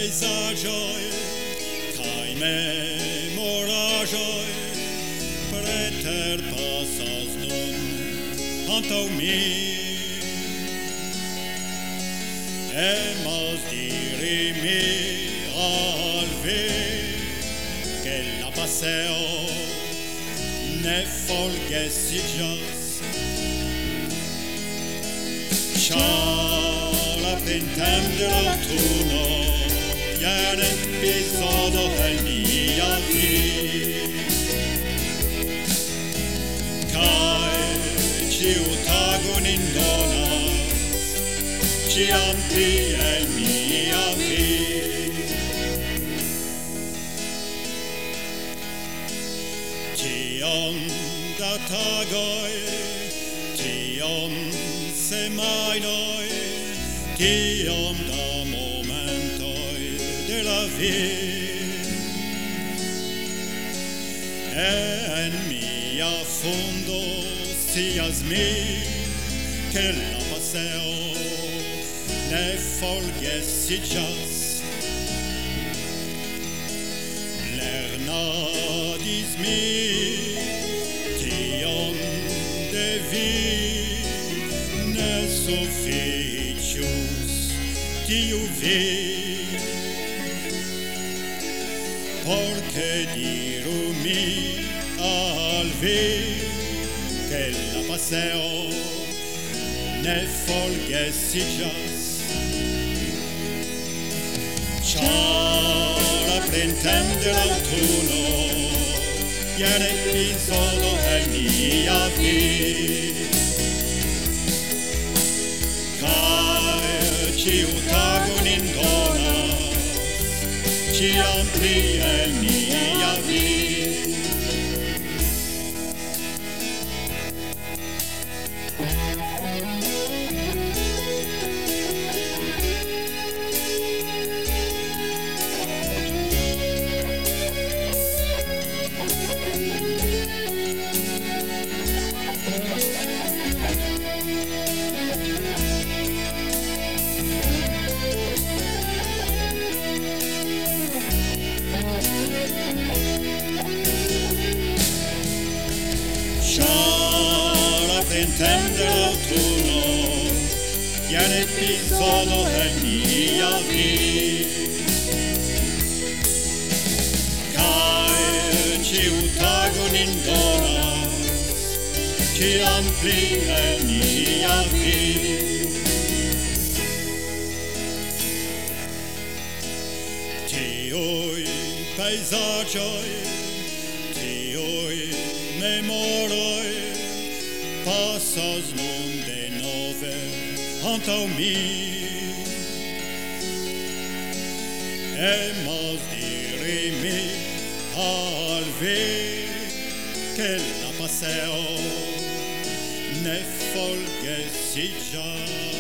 paesaĝoj kaj memoraĵoj preterpasas nun antaŭ mi. Emas diri mi al vi, ke la paseo ne forgesiĝas, ĉar la printempo de l'aŭtuno jen epizodo el nia vivo, kaj ĉiu tago nin donas ĉiam pli el mia vivo. Tiom da tagoj, tiom semajnoj, tiom da momentoj de la vivo. En mia fundo scias mi, ke la paseo ne forgesiĝas. Lernadis mi tion de vi, ne sufiĉus tiu vi, por ke diru mi al vi, ke la paseo ne forgesiĝas, ĉar la printempo de l'aŭtuno jen epizodo el nia vivo, kaj ĉiu tago nin donas ĉiam pli el nia vivo. Ĉar la printempo de l'aŭtuno jen epizodo el nia vivo, kaj ĉiu tago nin donas ĉiam pli el nia vivo. Tiuj pejzaĝoj, tiuj memoroj pasas nun denove antaŭ mi. Emas diri mi al vi, ke la paseo ne forgesiĝas.